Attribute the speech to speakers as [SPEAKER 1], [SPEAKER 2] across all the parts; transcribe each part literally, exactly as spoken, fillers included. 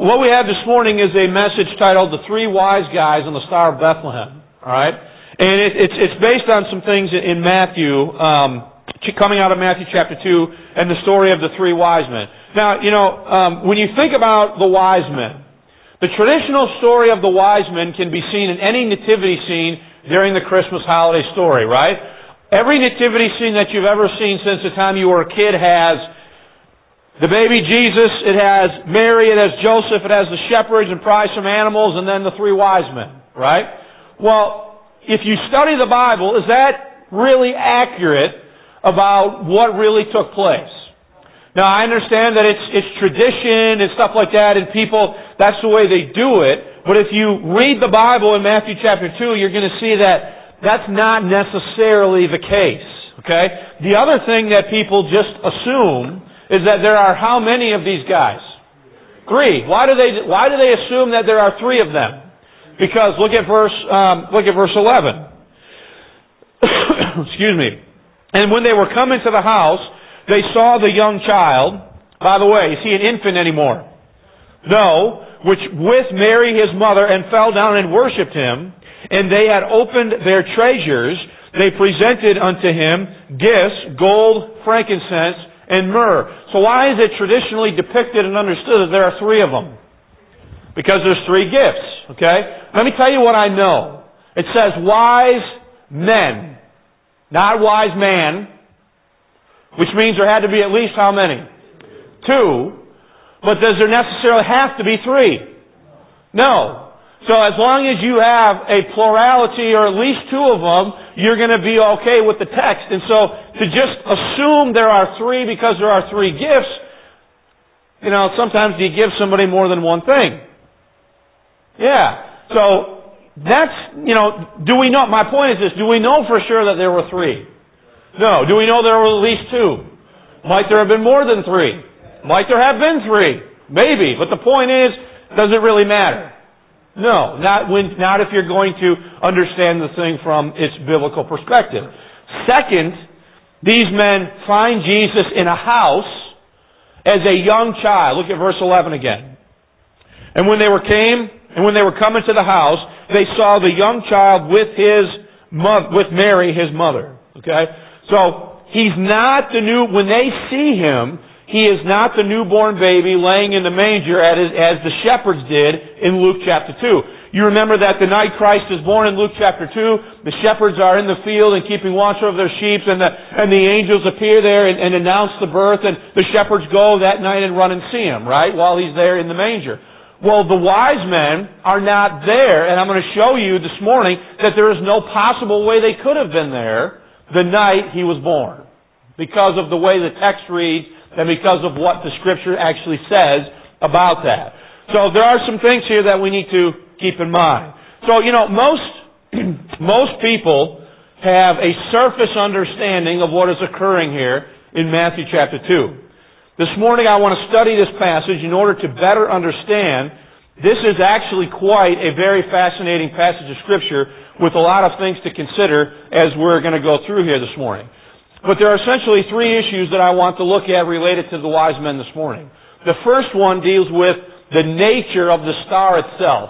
[SPEAKER 1] what we have this morning is a message titled "The Three Wise Guys on the Star of Bethlehem." All right, and it, it's it's based on some things in Matthew, um, coming out of Matthew chapter two, and the story of the three wise men. Now, you know, um, when you think about the wise men, the traditional story of the wise men can be seen in any nativity scene during the Christmas holiday story, right? Every nativity scene that you've ever seen since the time you were a kid has the baby Jesus, it has Mary, it has Joseph, it has the shepherds and probably some animals, and then the three wise men, right? Well, if you study the Bible, is that really accurate about what really took place? Now, I understand that it's it's tradition and stuff like that, and people, that's the way they do it, but if you read the Bible in Matthew chapter two, you're going to see that that's not necessarily the case, okay? The other thing that people just assume is that there are how many of these guys? Three. Why do they Why do they assume that there are three of them? Because look at verse um, look at verse eleven. Excuse me. And when they were coming to the house, they saw the young child. By the way, is he an infant anymore? No. Which with Mary his mother, and fell down and worshipped him. And they had opened their treasures. They presented unto him gifts, gold, frankincense, and myrrh. So why is it traditionally depicted and understood that there are three of them? Because there's three gifts, okay? Let me tell you what I know. It says wise men, not wise man, which means there had to be at least how many? Two. But does there necessarily have to be three? No. So as long as you have a plurality or at least two of them, you're going to be okay with the text. And so to just assume there are three because there are three gifts, you know, sometimes you give somebody more than one thing. Yeah. So that's, you know, do we know, my point is this, do we know for sure that there were three? No. Do we know there were at least two? Might there have been more than three? Might there have been three? Maybe. But the point is, does it really matter? No, not when, not if you're going to understand the thing from its biblical perspective. Second, these men find Jesus in a house as a young child. Look at verse eleven again. And when they were came, and when they were coming to the house, they saw the young child with his mother, with Mary, his mother. Okay, so he's not the new. When they see him, he is not the newborn baby laying in the manger as the shepherds did in Luke chapter two. You remember that the night Christ is born in Luke chapter two, the shepherds are in the field and keeping watch over their sheep, and the, and the angels appear there and, and announce the birth, and the shepherds go that night and run and see him, right, while he's there in the manger. Well, the wise men are not there, and I'm going to show you this morning that there is no possible way they could have been there the night he was born, because of the way the text reads, and because of what the Scripture actually says about that. So there are some things here that we need to keep in mind. So, you know, most most people have a surface understanding of what is occurring here in Matthew chapter two. This morning I want to study this passage in order to better understand. This is actually quite a very fascinating passage of Scripture with a lot of things to consider as we're going to go through here this morning. But there are essentially three issues that I want to look at related to the wise men this morning. The first one deals with the nature of the star itself.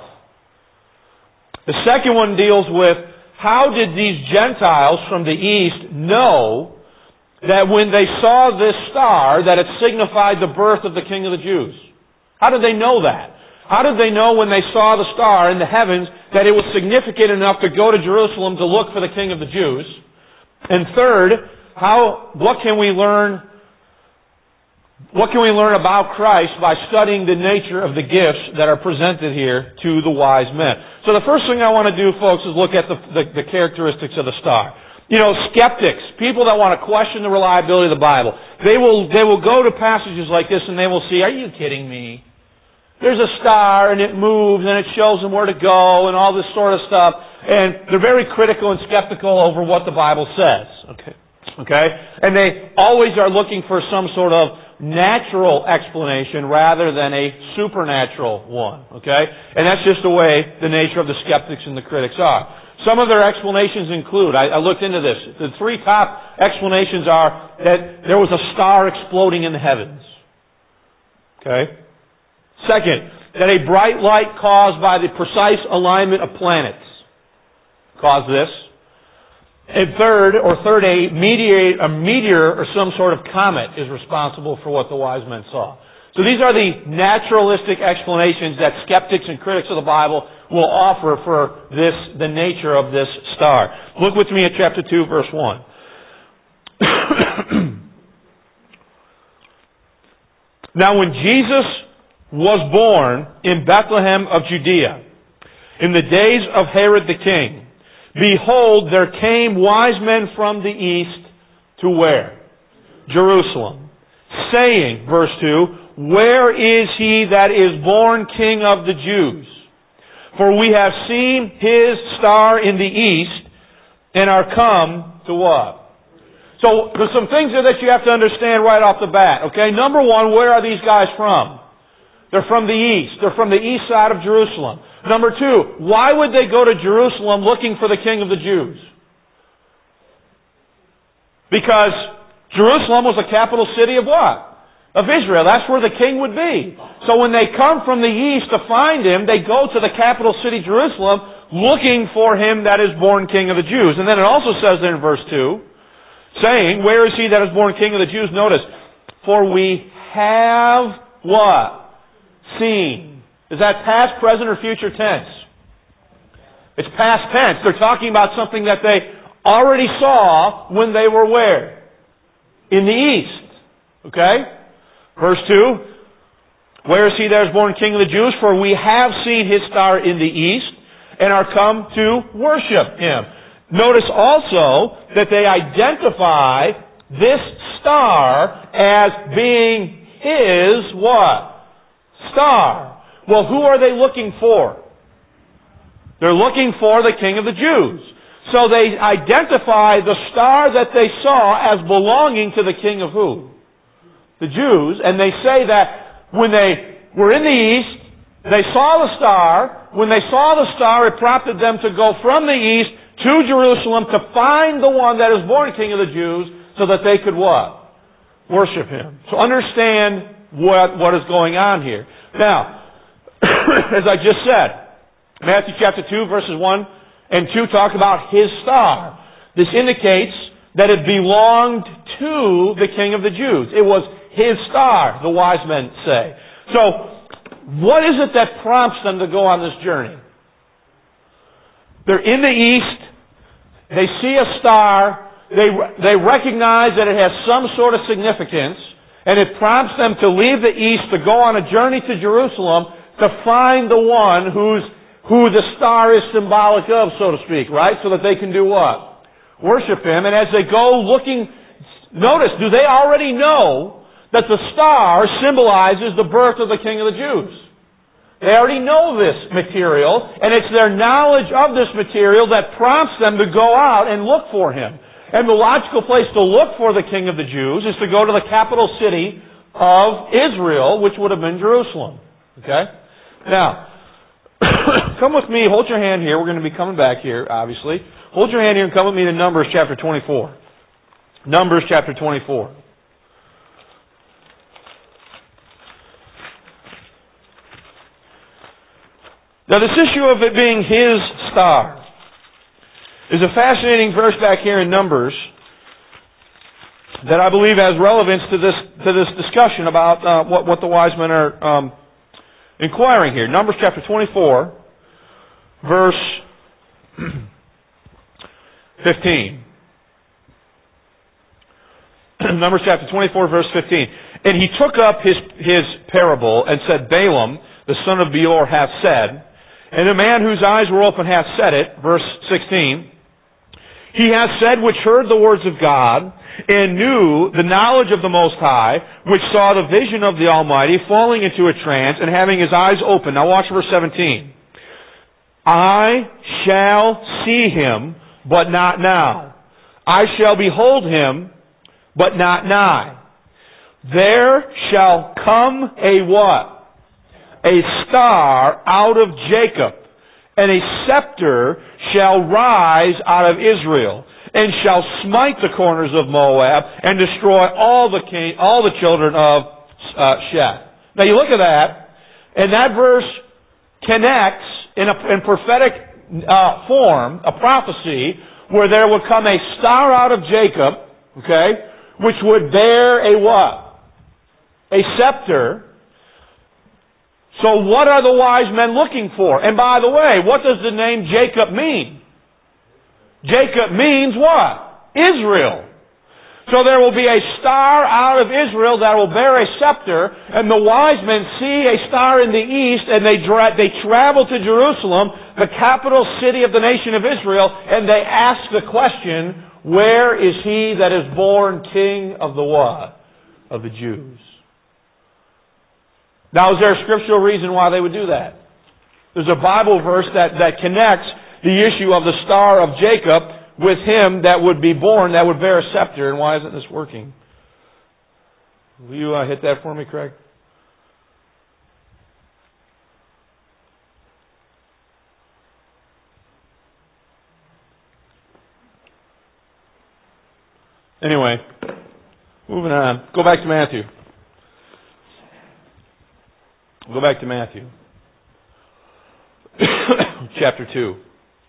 [SPEAKER 1] The second one deals with how did these Gentiles from the east know that when they saw this star that it signified the birth of the King of the Jews? How did they know that? How did they know when they saw the star in the heavens that it was significant enough to go to Jerusalem to look for the King of the Jews? And third, How, what can we learn, what can we learn about Christ by studying the nature of the gifts that are presented here to the wise men? So the first thing I want to do, folks, is look at the, the, the characteristics of the star. You know, skeptics, people that want to question the reliability of the Bible, they will, they will go to passages like this and they will see, are you kidding me? There's a star and it moves and it shows them where to go and all this sort of stuff. And they're very critical and skeptical over what the Bible says. Okay. Okay? And they always are looking for some sort of natural explanation rather than a supernatural one. Okay? And that's just the way the nature of the skeptics and the critics are. Some of their explanations include, I, I looked into this, the three top explanations are that there was a star exploding in the heavens. Okay? Second, that a bright light caused by the precise alignment of planets caused this. And third, or third, a, meteor, a meteor or some sort of comet is responsible for what the wise men saw. So these are the naturalistic explanations that skeptics and critics of the Bible will offer for this, the nature of this star. Look with me at chapter two, verse one. Now when Jesus was born in Bethlehem of Judea, in the days of Herod the king, behold, there came wise men from the east to where? Jerusalem. Saying, verse two, where is he that is born King of the Jews? For we have seen his star in the east, and are come to what? So, there's some things there that you have to understand right off the bat. Okay, number one, where are these guys from? They're from the east. They're from the east side of Jerusalem. Number two, why would they go to Jerusalem looking for the King of the Jews? Because Jerusalem was the capital city of what? Of Israel. That's where the king would be. So when they come from the east to find him, they go to the capital city, Jerusalem, looking for him that is born King of the Jews. And then it also says there in verse two, saying, where is he that is born King of the Jews? Notice, for we have what? Seen. Is that past, present, or future tense? It's past tense. They're talking about something that they already saw when they were where? In the east. Okay? Verse two, where is he that is born King of the Jews? For we have seen his star in the east, and are come to worship him. Notice also that they identify this star as being his what? Star. Well, who are they looking for? They're looking for the King of the Jews. So they identify the star that they saw as belonging to the King of who? The Jews. And they say that when they were in the east, they saw the star. When they saw the star, it prompted them to go from the east to Jerusalem to find the one that is born King of the Jews so that they could what? Worship him. So understand what, what is going on here. Now, as I just said, Matthew chapter two, verses one and two talk about his star. This indicates that it belonged to the King of the Jews. It was his star, the wise men say. So, what is it that prompts them to go on this journey? They're in the east. They see a star. They, they recognize that it has some sort of significance. And it prompts them to leave the east, to go on a journey to Jerusalem, to find the one who's, who the star is symbolic of, so to speak, right? So that they can do what? Worship him. And as they go looking, notice, do they already know that the star symbolizes the birth of the King of the Jews? They already know this material, and it's their knowledge of this material that prompts them to go out and look for him. And the logical place to look for the King of the Jews is to go to the capital city of Israel, which would have been Jerusalem. Okay? Now, come with me, hold your hand here. We're going to be coming back here, obviously. Hold your hand here and come with me to Numbers chapter twenty-four. Numbers chapter twenty-four. Now this issue of it being his star is a fascinating verse back here in Numbers that I believe has relevance to this to this discussion about uh, what, what the wise men are um, inquiring here. Numbers chapter twenty-four, verse fifteen. Numbers chapter twenty-four, verse fifteen. And he took up his, his parable and said, Balaam, the son of Beor, hath said, and the man whose eyes were open hath said it, verse sixteen, he hath said which heard the words of God, and knew the knowledge of the Most High, which saw the vision of the Almighty, falling into a trance, and having his eyes open. Now watch verse seventeen. I shall see him, but not now. I shall behold him, but not nigh. There shall come a what? A star out of Jacob, and a scepter shall rise out of Israel, and shall smite the corners of Moab, and destroy all the king, all the children of uh, Sheth. Now you look at that, And that verse connects in a in prophetic uh, form, a prophecy, where there would come a star out of Jacob, okay, which would bear a what? A scepter. So what are the wise men looking for? And by the way, what does the name Jacob mean? Jacob means what? Israel. So there will be a star out of Israel that will bear a scepter, and the wise men see a star in the east, and they dra- they travel to Jerusalem, the capital city of the nation of Israel, and they ask the question, where is he that is born king of the what? Of the Jews. Now, is there a scriptural reason why they would do that? There's a Bible verse that, that connects the issue of the star of Jacob with him that would be born, that would bear a scepter. And why isn't this working? Will you uh, hit that for me, Craig? Anyway, moving on. Go back to Matthew. Go back to Matthew. Chapter two.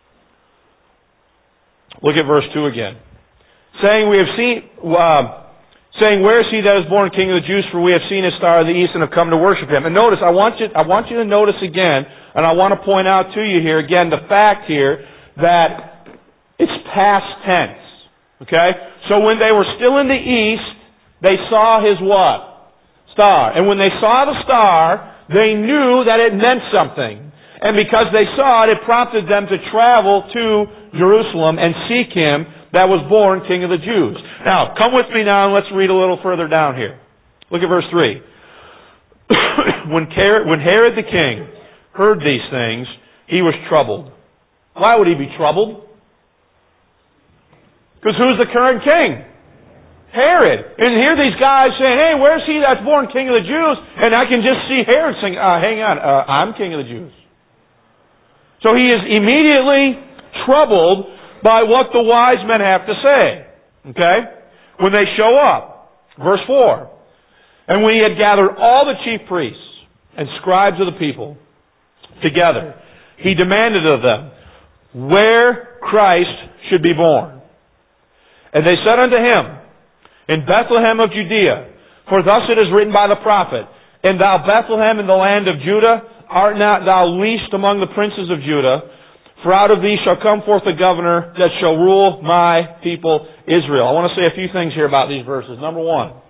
[SPEAKER 1] Look at verse two again. Saying, we have seen, uh, saying, where is he that is born King of the Jews? For we have seen his star of the east and have come to worship him. And notice, I want you, I want you to notice again, and I want to point out to you here again the fact here that it's past tense. Okay? So when they were still in the east, they saw his what? Star. And when they saw the star, they knew that it meant something. And because they saw it, it prompted them to travel to Jerusalem and seek him that was born King of the Jews. Now, come with me now and let's read a little further down here. Look at verse three. when, when Herod the king heard these things, he was troubled. Why would he be troubled? Because who's the current king? Herod. And here these guys saying, hey, where's he that's born King of the Jews? And I can just see Herod saying, uh, hang on, uh, I'm King of the Jews. So he is immediately troubled by what the wise men have to say. Okay? When they show up. Verse four. And when he had gathered all the chief priests and scribes of the people together, he demanded of them where Christ should be born. And they said unto him, in Bethlehem of Judea, for thus it is written by the prophet, and thou Bethlehem in the land of Judah, art not thou least among the princes of Judah, for out of thee shall come forth a governor that shall rule my people Israel. I want to say a few things here about these verses. Number one,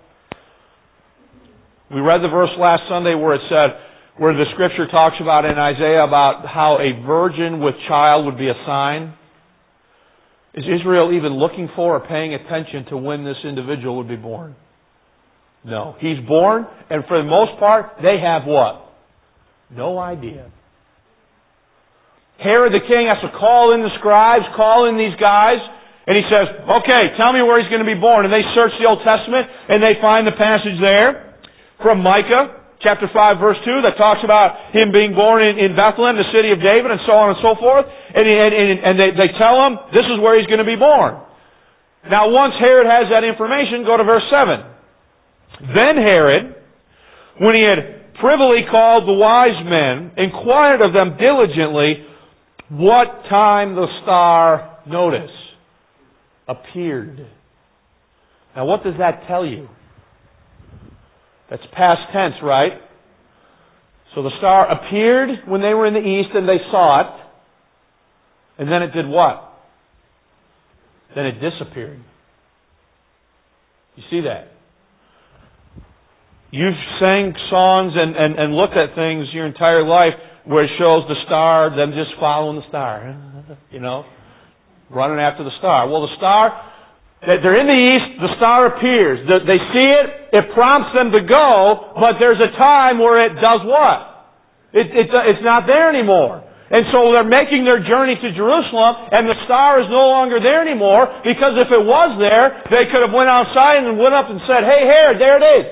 [SPEAKER 1] we read the verse last Sunday where it said, where the scripture talks about in Isaiah about how a virgin with child would be a sign. Is Israel even looking for or paying attention to when this individual would be born? No. He's born, and for the most part, they have what? No idea. Herod the king has to call in the scribes, call in these guys, and he says, okay, tell me where he's going to be born. And they search the Old Testament, and they find the passage there from Micah, chapter five, verse two, that talks about him being born in, in Bethlehem, the city of David, and so on and so forth. And, and, and they, they tell him, this is where he's going to be born. Now, once Herod has that information, go to verse seven. Then Herod, when he had privily called the wise men, inquired of them diligently what time the star, notice, appeared. Now what does that tell you? That's past tense, right? So the star appeared when they were in the east and they saw it. And then it did what? Then it disappeared. You see that? You've sang songs and, and, and looked at things your entire life where it shows the star, them just following the star. You know? Running after the star. Well, the star, they're in the east, the star appears. They see it, it prompts them to go, but there's a time where it does what? It, it, it's not there anymore. And so they're making their journey to Jerusalem, and the star is no longer there anymore, because if it was there, they could have went outside and went up and said, hey, Herod, there it is.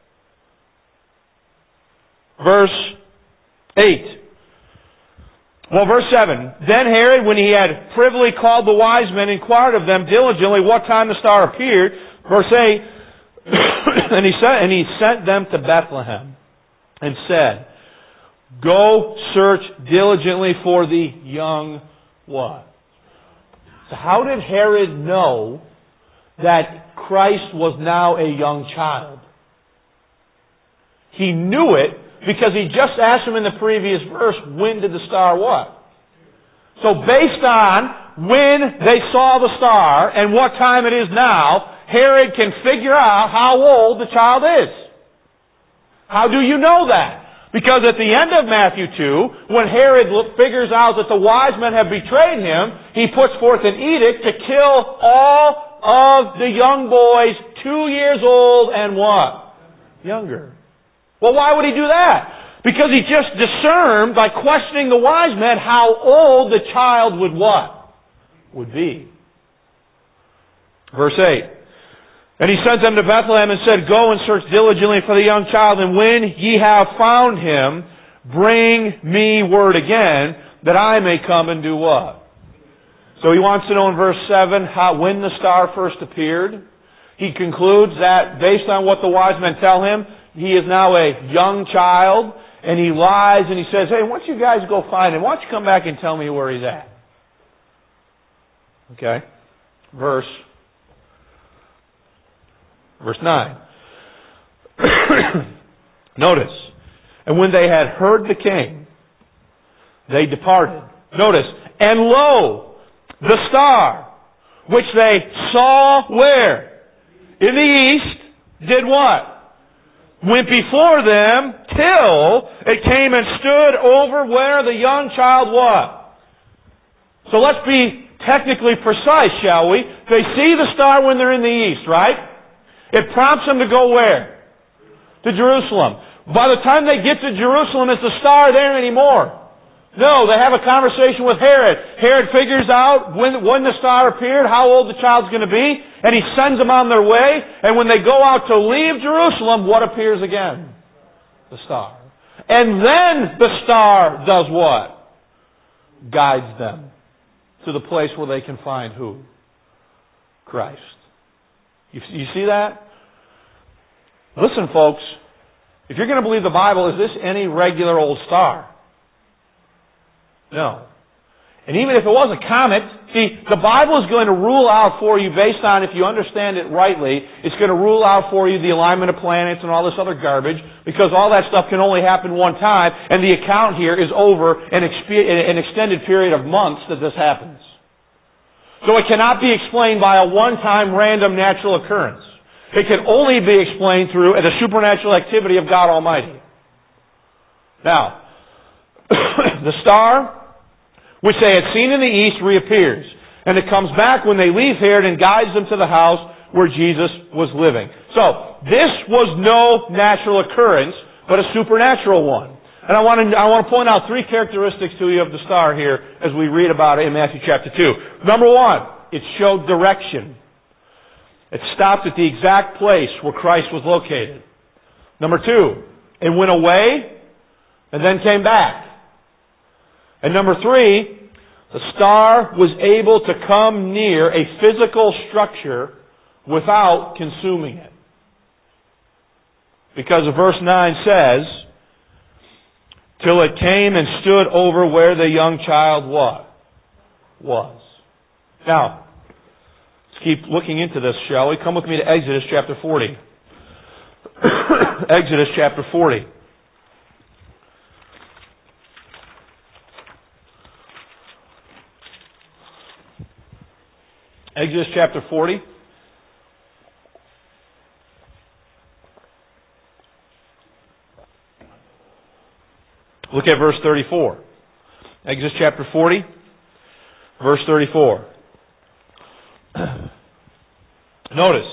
[SPEAKER 1] Verse eight. Well, verse seven. Then Herod, when he had privily called the wise men, inquired of them diligently what time the star appeared. Verse eight. and he said, and he sent them to Bethlehem, and said, Go search diligently for the young what? So how did Herod know that Christ was now a young child? He knew it because he just asked him in the previous verse, when did the star what? So based on when they saw the star and what time it is now, Herod can figure out how old the child is. How do you know that? Because at the end of Matthew two, when Herod figures out that the wise men have betrayed him, he puts forth an edict to kill all of the young boys two years old and what? Younger. Well, why would he do that? Because he just discerned by questioning the wise men how old the child would what? Would be. Verse eight. And he sent them to Bethlehem and said, Go and search diligently for the young child, and when ye have found him, bring me word again, that I may come and do what? So he wants to know in verse seven how, when the star first appeared. He concludes that based on what the wise men tell him, he is now a young child, and he lies and he says, Hey, why don't you guys go find him? Why don't you come back and tell me where he's at? Okay. Verse Verse nine. Notice. And when they had heard the king, they departed. Notice. And lo, the star, which they saw where? In the east, did what? Went before them till it came and stood over where the young child was. So let's be technically precise, shall we? They see the star when they're in the east, right? It prompts them to go where? To Jerusalem. By the time they get to Jerusalem, is the star there anymore? No, they have a conversation with Herod. Herod figures out when, when the star appeared, how old the child's going to be, and he sends them on their way. And when they go out to leave Jerusalem, what appears again? The star. And then the star does what? Guides them to the place where they can find who? Christ. You, you see that? Listen, folks. If you're going to believe the Bible, is this any regular old star? No. And even if it was a comet, see, the Bible is going to rule out for you based on, if you understand it rightly, it's going to rule out for you the alignment of planets and all this other garbage, because all that stuff can only happen one time, and the account here is over an, expe- an extended period of months that this happens. So it cannot be explained by a one-time random natural occurrence. It can only be explained through the supernatural activity of God Almighty. Now, the star, which they had seen in the east, reappears. And it comes back when they leave Herod and guides them to the house where Jesus was living. So, this was no natural occurrence, but a supernatural one. And I want to I want to point out three characteristics to you of the star here as we read about it in Matthew chapter two. Number one, it showed direction. It stopped at the exact place where Christ was located. Number two, it went away and then came back. And number three, the star was able to come near a physical structure without consuming it. Because verse nine says, till it came and stood over where the young child what? Was. Now, let's keep looking into this, shall we? Come with me to Exodus chapter forty. Exodus chapter forty. Exodus chapter forty. Look at verse thirty-four. Exodus chapter forty, verse thirty-four. Notice.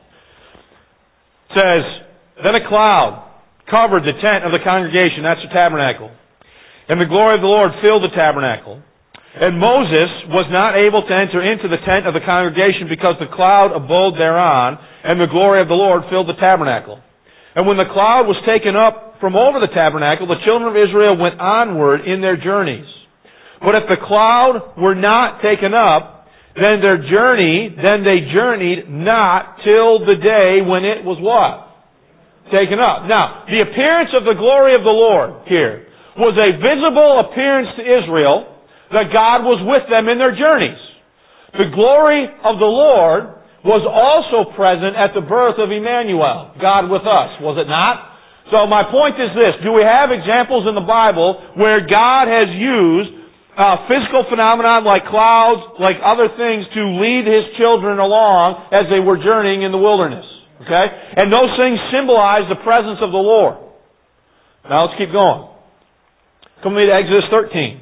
[SPEAKER 1] It says, Then a cloud covered the tent of the congregation, that's the tabernacle. And the glory of the Lord filled the tabernacle. And Moses was not able to enter into the tent of the congregation because the cloud abode thereon, and the glory of the Lord filled the tabernacle. And when the cloud was taken up from over the tabernacle, the children of Israel went onward in their journeys. But if the cloud were not taken up, then their journey, then they journeyed not till the day when it was what? Taken up. Now, the appearance of the glory of the Lord here was a visible appearance to Israel that God was with them in their journeys. The glory of the Lord was also present at the birth of Emmanuel, God with us, was it not? So my point is this: do we have examples in the Bible where God has used uh, physical phenomenon like clouds, like other things, to lead His children along as they were journeying in the wilderness? Okay? And those things symbolize the presence of the Lord. Now let's keep going. Come with me to Exodus thirteen.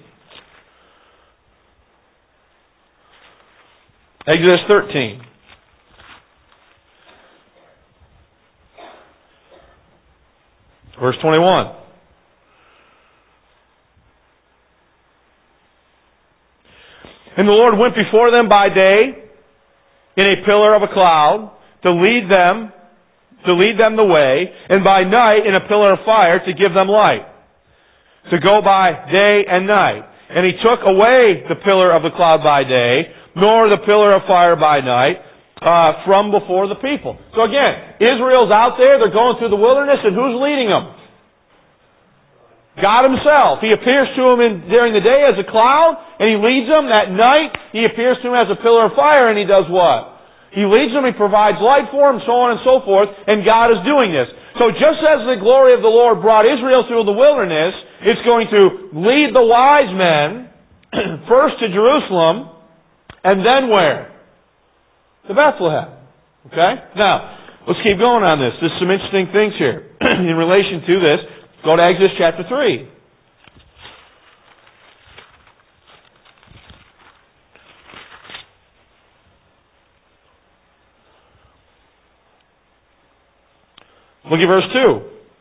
[SPEAKER 1] Exodus thirteen. Verse twenty-one. And the Lord went before them by day in a pillar of a cloud to lead them, to lead them the way, and by night in a pillar of fire to give them light, to go by day and night. And He took away the pillar of the cloud by day, nor the pillar of fire by night, uh, from before the people. So again, Israel's out there, they're going through the wilderness, and who's leading them? God Himself. He appears to them in, during the day as a cloud, and He leads them. At night, He appears to them as a pillar of fire, and He does what? He leads them, He provides light for them, so on and so forth, and God is doing this. So just as the glory of the Lord brought Israel through the wilderness, it's going to lead the wise men first to Jerusalem, and then where? To Bethlehem. Okay? Now, let's keep going on this. There's some interesting things here in relation to this. Go to Exodus chapter three. Look at verse two.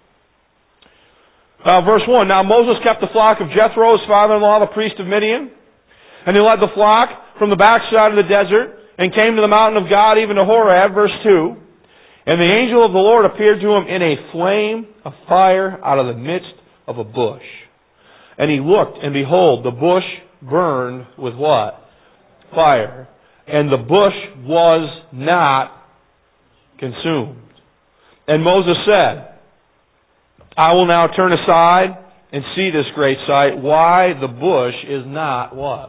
[SPEAKER 1] Uh, verse one. Now Moses kept the flock of Jethro, his father-in-law, the priest of Midian. And he led the flock from the backside of the desert and came to the mountain of God, even to Horeb. Verse two. And the angel of the Lord appeared to him in a flame of fire out of the midst of a bush. And he looked, and behold, the bush burned with what? Fire. And the bush was not consumed. And Moses said, I will now turn aside and see this great sight, why the bush is not what?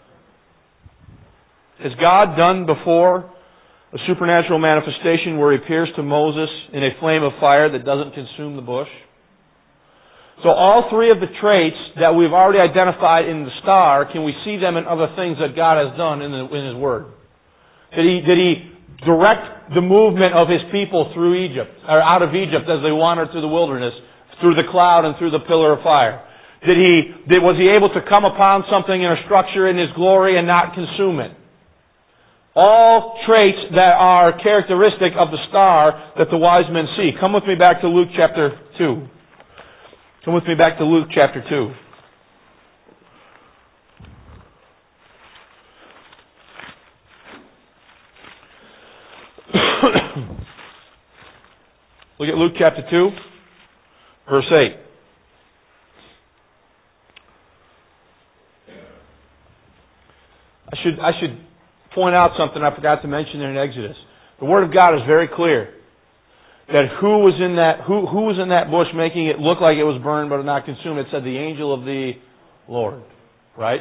[SPEAKER 1] Has God done before a supernatural manifestation where He appears to Moses in a flame of fire that doesn't consume the bush? So all three of the traits that we've already identified in the star, can we see them in other things that God has done in, the, in His Word? Did He, did He direct the movement of His people through Egypt, or out of Egypt as they wandered through the wilderness, through the cloud and through the pillar of fire? Did He, did, was He able to come upon something in a structure in His glory and not consume it? All traits that are characteristic of the star that the wise men see. Come with me back to Luke chapter two. Come with me back to Luke chapter two. Look at Luke chapter two, verse eight. I should I should point out something I forgot to mention there in Exodus. The Word of God is very clear that who was in that who who was in that bush making it look like it was burned but not consumed. It said the angel of the Lord. Right?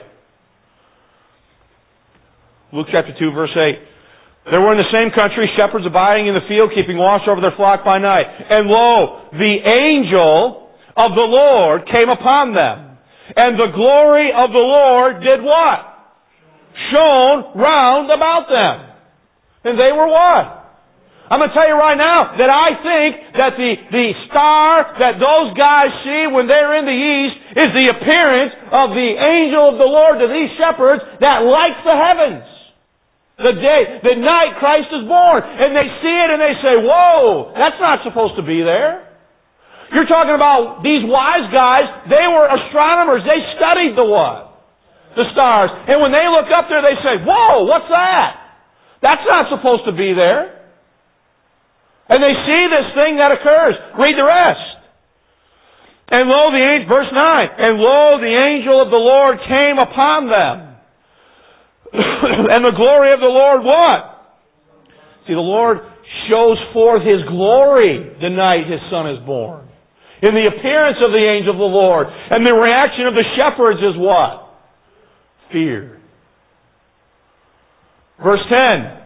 [SPEAKER 1] Luke chapter two, verse eight. There were in the same country shepherds abiding in the field, keeping watch over their flock by night. And lo, the angel of the Lord came upon them. And the glory of the Lord did what? Shone round about them. And they were what? I'm going to tell you right now that I think that the, the star that those guys see when they're in the east is the appearance of the angel of the Lord to these shepherds that lights the heavens. The day, the night Christ is born. And they see it and they say, whoa, that's not supposed to be there. You're talking about these wise guys, they were astronomers. They studied the what? The stars. And when they look up there, they say, whoa, what's that? That's not supposed to be there. And they see this thing that occurs. Read the rest. And lo, the angel, verse nine, and lo, the angel of the Lord came upon them. And the glory of the Lord what? See, the Lord shows forth His glory the night His Son is born. in the appearance of the angel of the Lord. And the reaction of the shepherds is what? Fear. Verse ten.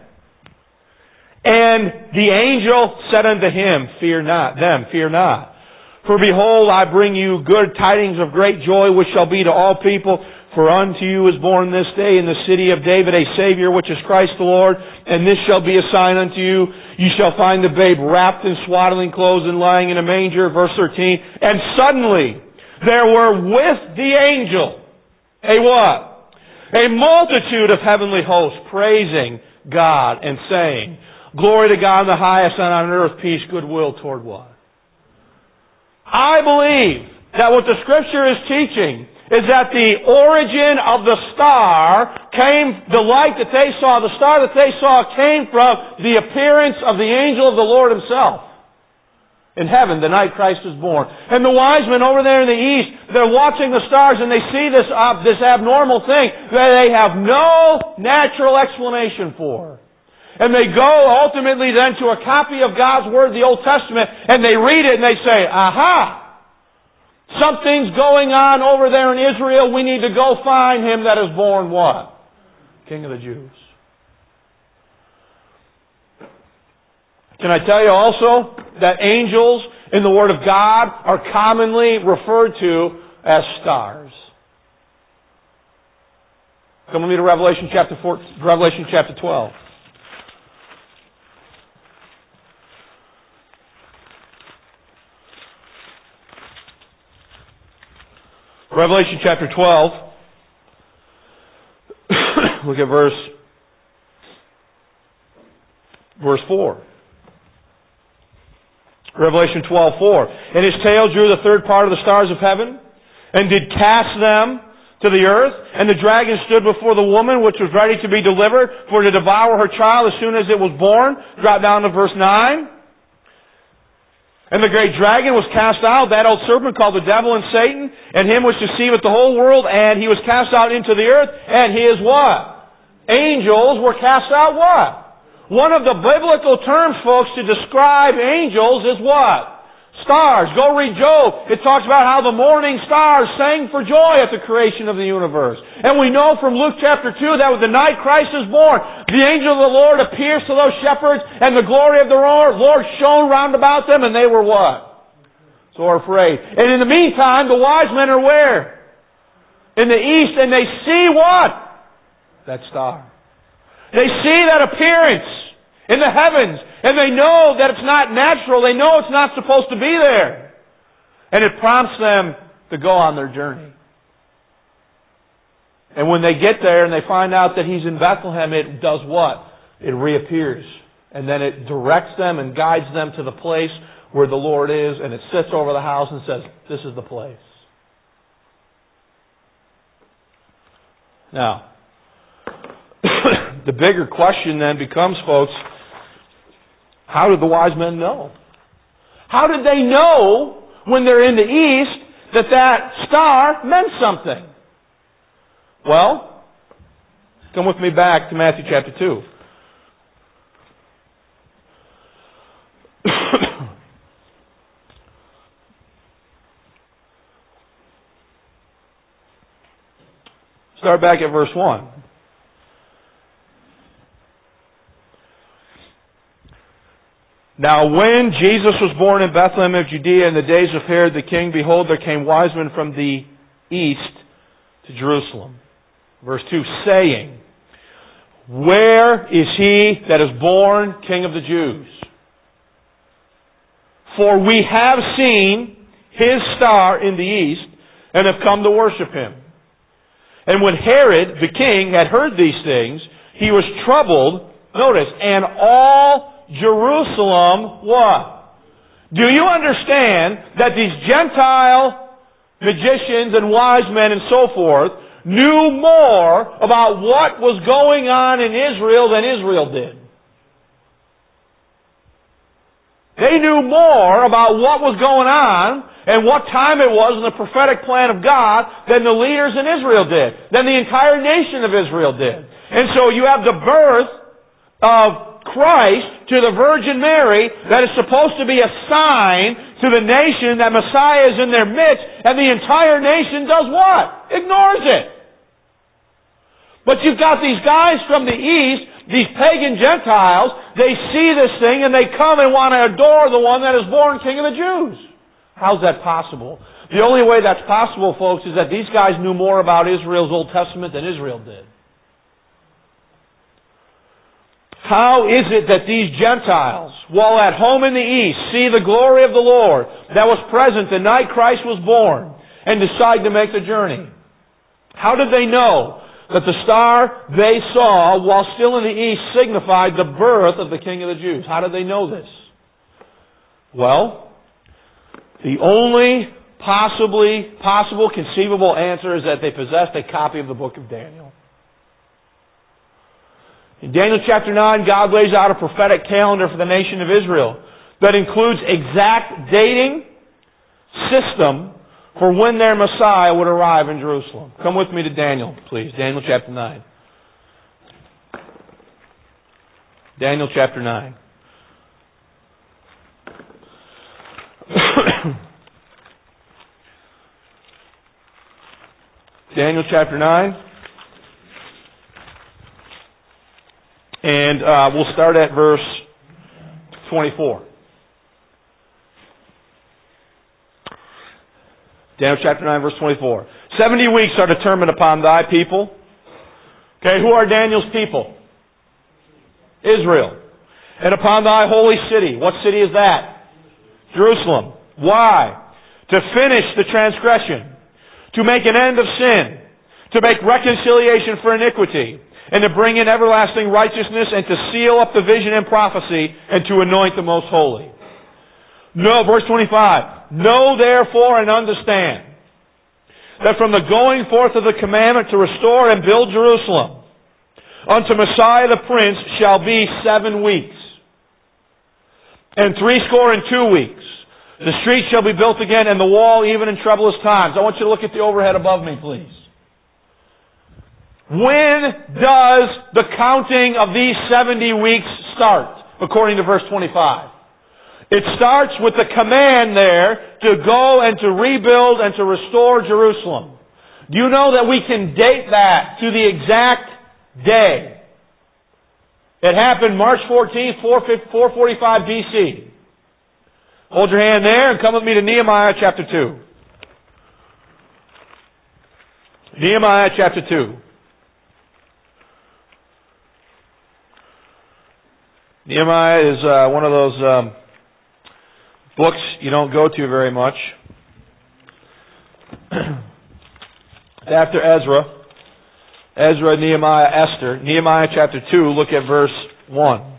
[SPEAKER 1] And the angel said unto him, Fear not, them, fear not. For behold, I bring you good tidings of great joy, which shall be to all people. For unto you is born this day in the city of David a Savior, which is Christ the Lord. And this shall be a sign unto you. You shall find the babe wrapped in swaddling clothes and lying in a manger. Verse thirteen. And suddenly there were with the angel a what? A multitude of heavenly hosts praising God and saying, Glory to God in the highest, and on earth peace, goodwill toward what? I believe that what the Scripture is teaching is that the origin of the star came, the light that they saw, the star that they saw came from the appearance of the angel of the Lord Himself in heaven the night Christ was born. And the wise men over there in the east, they're watching the stars and they see this, uh, this abnormal thing that they have no natural explanation for. And they go ultimately then to a copy of God's Word, the Old Testament, and they read it and they say, aha! Something's going on over there in Israel. We need to go find Him that is born what? King of the Jews. Can I tell you also that angels in the Word of God are commonly referred to as stars? Come with me to Revelation chapter four, Revelation chapter twelve. Revelation chapter twelve. Look at verse verse four. Revelation twelve four. And his tail drew the third part of the stars of heaven, and did cast them to the earth. And the dragon stood before the woman, which was ready to be delivered, for to devour her child as soon as it was born. Drop down to verse nine. And the great dragon was cast out, that old serpent called the devil and Satan, and him which deceiveth the whole world, and he was cast out into the earth, and his what? Angels were cast out what? One of the biblical terms, folks, to describe angels is what? Stars. Go read Job. It talks about how the morning stars sang for joy at the creation of the universe. And we know from Luke chapter two that the night Christ is born, the angel of the Lord appears to those shepherds, and the glory of the Lord shone round about them, and they were what? So afraid. And in the meantime, the wise men are where? In the east, and they see what? That star. They see that appearance in the heavens, and they know that it's not natural. They know it's not supposed to be there. And it prompts them to go on their journey. And when they get there and they find out that He's in Bethlehem, it does what? It reappears. And then it directs them and guides them to the place where the Lord is, and it sits over the house and says, this is the place. Now, the bigger question then becomes, folks, how did the wise men know? How did they know when they're in the east that that star meant something? Well, come with me back to Matthew chapter two. Start back at verse one. Now when Jesus was born in Bethlehem of Judea in the days of Herod the king, behold, there came wise men from the east to Jerusalem. Verse two, saying, Where is he that is born King of the Jews? For we have seen his star in the east, and have come to worship him. And when Herod the king had heard these things, he was troubled, notice, and all Jerusalem what? Do you understand that these Gentile magicians and wise men and so forth knew more about what was going on in Israel than Israel did? They knew more about what was going on and what time it was in the prophetic plan of God than the leaders in Israel did, than the entire nation of Israel did. And so you have the birth of Christ to the Virgin Mary that is supposed to be a sign to the nation that Messiah is in their midst, and the entire nation does what? Ignores it. But you've got these guys from the east, these pagan Gentiles, they see this thing and they come and want to adore the one that is born King of the Jews. How's that possible? The only way that's possible, folks, is that these guys knew more about Israel's Old Testament than Israel did. How is it that these Gentiles, while at home in the east, see the glory of the Lord that was present the night Christ was born and decide to make the journey? How did they know that the star they saw while still in the east signified the birth of the King of the Jews? How did they know this? Well, the only possibly possible conceivable answer is that they possessed a copy of the book of Daniel. In Daniel chapter nine, God lays out a prophetic calendar for the nation of Israel that includes exact dating system for when their Messiah would arrive in Jerusalem. Come with me to Daniel, please. Daniel chapter nine. Daniel chapter nine. Daniel chapter nine. And uh, we'll start at verse twenty-four. Daniel chapter nine, verse twenty-four. Seventy weeks are determined upon thy people. Okay, who are Daniel's people? Israel. And upon thy holy city. What city is that? Jerusalem. Why? To finish the transgression. To make an end of sin. To make reconciliation for iniquity. And to bring in everlasting righteousness, and to seal up the vision and prophecy, and to anoint the most holy. No, verse twenty-five. Know therefore and understand that from the going forth of the commandment to restore and build Jerusalem unto Messiah the Prince shall be seven weeks. And threescore and two weeks. The street shall be built again, and the wall even in troublous times. I want you to look at the overhead above me, please. When does the counting of these seventy weeks start, according to verse twenty-five? It starts with the command there to go and to rebuild and to restore Jerusalem. Do you know that we can date that to the exact day? It happened March fourteenth, four forty-five B C. Hold your hand there and come with me to Nehemiah chapter two. Nehemiah chapter two. Nehemiah is uh, one of those um, books you don't go to very much. After Ezra, Ezra, Nehemiah, Esther, Nehemiah chapter two, look at verse one.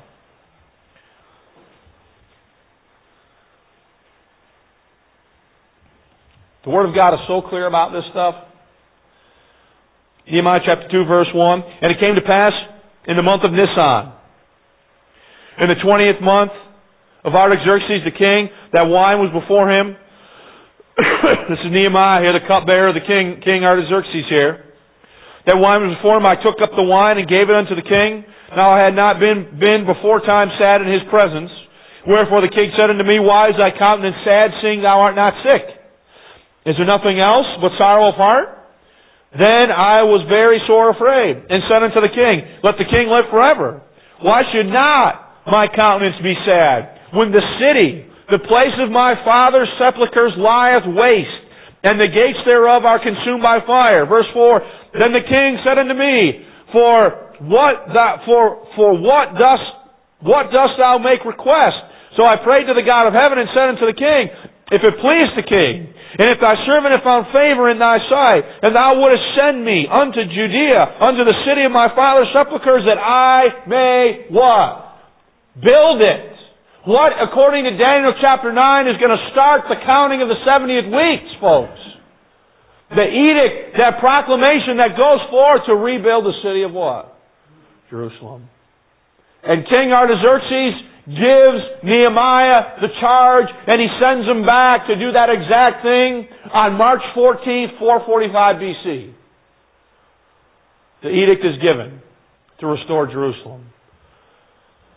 [SPEAKER 1] The Word of God is so clear about this stuff. Nehemiah chapter two, verse one. And it came to pass in the month of Nisan, in the twentieth month of Artaxerxes the king, that wine was before him. This is Nehemiah here, the cupbearer of the king, King Artaxerxes here. That wine was before him. I took up the wine and gave it unto the king. Now I had not been, been before time sad in his presence. Wherefore the king said unto me, Why is thy countenance sad, seeing thou art not sick? Is there nothing else but sorrow of heart? Then I was very sore afraid, and said unto the king, Let the king live forever. Why should not my countenance be sad, when the city, the place of my father's sepulchres, lieth waste, and the gates thereof are consumed by fire? Verse four. Then the king said unto me, For what thou, for for what dost what dost thou make request? So I prayed to the God of heaven and said unto the king, If it please the king, and if thy servant have found favor in thy sight, and thou wouldest send me unto Judea, unto the city of my father's sepulchres, that I may what? Build it. What, according to Daniel chapter nine, is going to start the counting of the seventieth weeks, folks? The edict, that proclamation that goes forth to rebuild the city of what? Jerusalem. And King Artaxerxes gives Nehemiah the charge, and he sends him back to do that exact thing on March fourteenth, four forty-five B C. The edict is given to restore Jerusalem.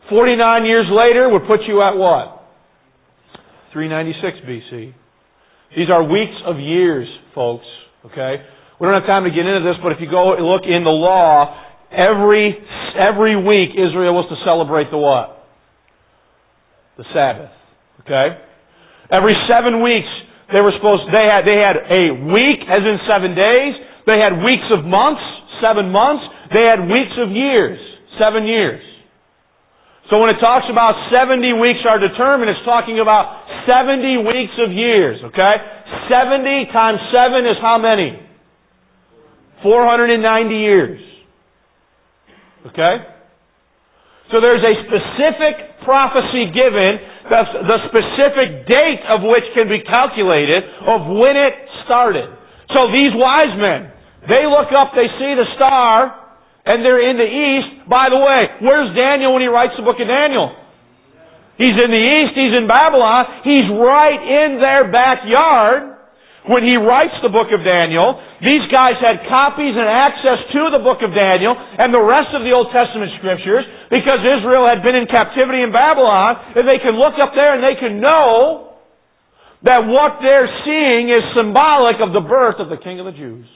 [SPEAKER 1] forty-nine years later would put you at what? three ninety-six B C. These are weeks of years, folks. Okay? We don't have time to get into this, but if you go look in the law, every every week Israel was to celebrate the what? The Sabbath. Okay? Every seven weeks they were supposed they had they had a week as in seven days. They had weeks of months, seven months. They had weeks of years, seven years. So when it talks about seventy weeks are determined, it's talking about seventy weeks of years, okay? seventy times seven is how many? four hundred ninety years. Okay? So there's a specific prophecy given, the, the specific date of which can be calculated of when it started. So these wise men, they look up, they see the star, and they're in the east. By the way, where's Daniel when he writes the book of Daniel? He's in the east, he's in Babylon, he's right in their backyard when he writes the book of Daniel. These guys had copies and access to the book of Daniel and the rest of the Old Testament scriptures because Israel had been in captivity in Babylon, and they can look up there and they can know that what they're seeing is symbolic of the birth of the King of the Jews.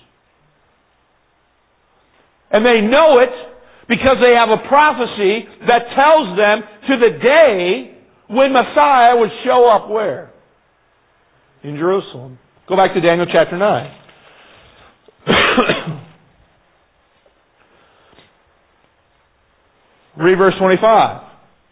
[SPEAKER 1] And they know it because they have a prophecy that tells them to the day when Messiah would show up where? In Jerusalem. Go back to Daniel chapter nine. Read verse twenty-five.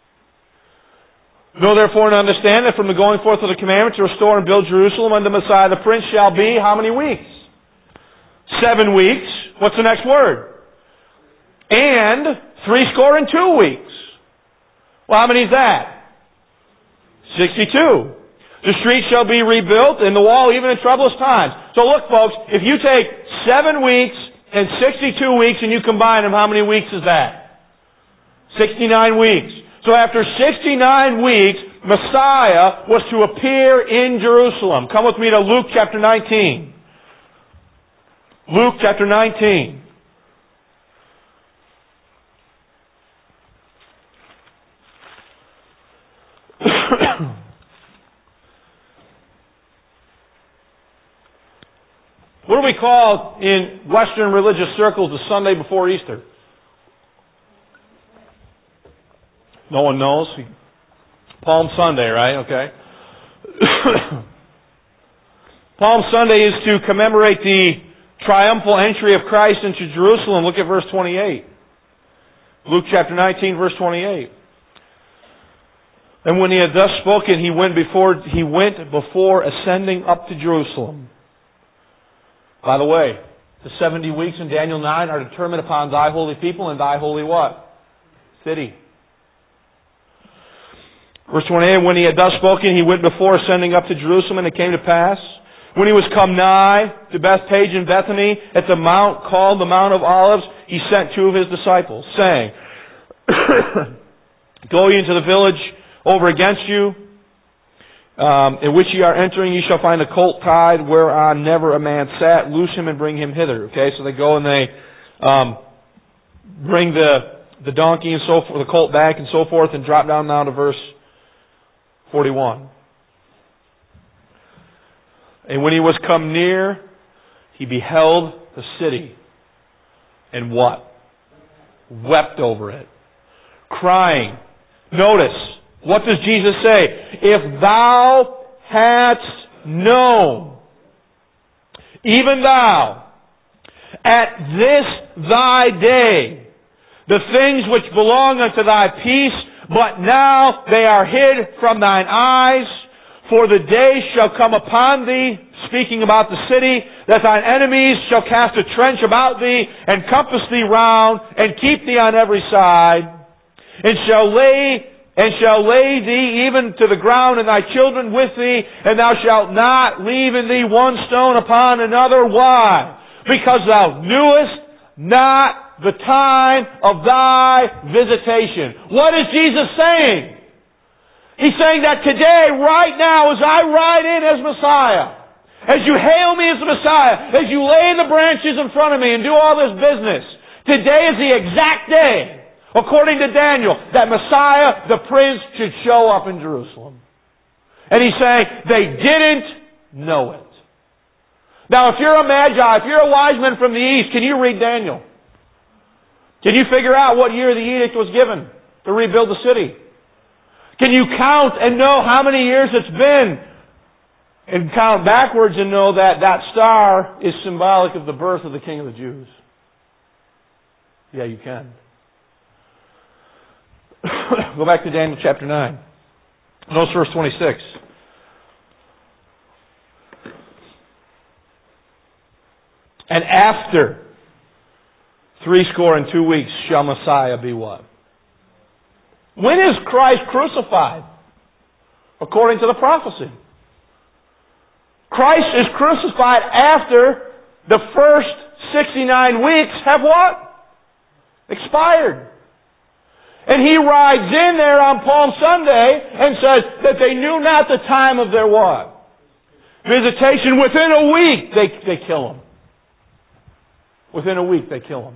[SPEAKER 1] Know therefore and understand that from the going forth of the commandment to restore and build Jerusalem unto Messiah the Prince shall be how many weeks? Seven weeks. What's the next word? And three score and two weeks. Well, how many is that? Sixty-two. The street shall be rebuilt, and the wall even in troublous times. So look, folks, if you take seven weeks and sixty-two weeks and you combine them, how many weeks is that? sixty-nine weeks. So after sixty-nine weeks, Messiah was to appear in Jerusalem. Come with me to Luke chapter nineteen. Luke chapter nineteen. What do we call in Western religious circles the Sunday before Easter? No one knows. Palm Sunday, right? Okay. Palm Sunday is to commemorate the triumphal entry of Christ into Jerusalem. Look at verse twenty-eight. Luke chapter nineteen, verse twenty-eight. And when he had thus spoken, he went before he went before ascending up to Jerusalem. By the way, the seventy weeks in Daniel nine are determined upon thy holy people and thy holy what? City. Verse twenty-eight, when he had thus spoken, he went before ascending up to Jerusalem, and it came to pass, when he was come nigh to Bethpage and Bethany, at the mount called the Mount of Olives, he sent two of his disciples, saying, Go ye into the village over against you, Um, in which ye are entering, ye shall find a colt tied, whereon never a man sat. Loose him and bring him hither. Okay, so they go and they um, bring the the donkey and so forth, the colt back and so forth, and drop down now to verse forty-one. And when he was come near, he beheld the city, and what? Wept over it, crying. Notice. What does Jesus say? If thou hadst known, even thou, at this thy day, the things which belong unto thy peace, but now they are hid from thine eyes, for the day shall come upon thee, speaking about the city, that thine enemies shall cast a trench about thee, and compass thee round, and keep thee on every side, and shall lay And shall lay thee even to the ground, and thy children with thee, and thou shalt not leave in thee one stone upon another. Why? Because thou knewest not the time of thy visitation. What is Jesus saying? He's saying that today, right now, as I ride in as Messiah, as you hail me as the Messiah, as you lay the branches in front of me and do all this business, today is the exact day according to Daniel, that Messiah, the Prince, should show up in Jerusalem. And he's saying they didn't know it. Now, if you're a magi, if you're a wise man from the east, can you read Daniel? Can you figure out what year the edict was given to rebuild the city? Can you count and know how many years it's been? And count backwards and know that that star is symbolic of the birth of the King of the Jews. Yeah, you can. Go back to Daniel chapter nine. Notice verse twenty-six. And after three score and two weeks shall Messiah be what? When is Christ crucified? According to the prophecy. Christ is crucified after the first sixty-nine weeks have what? Expired. And he rides in there on Palm Sunday and says that they knew not the time of their what? Visitation. Within a week they, they kill him. Within a week they kill him.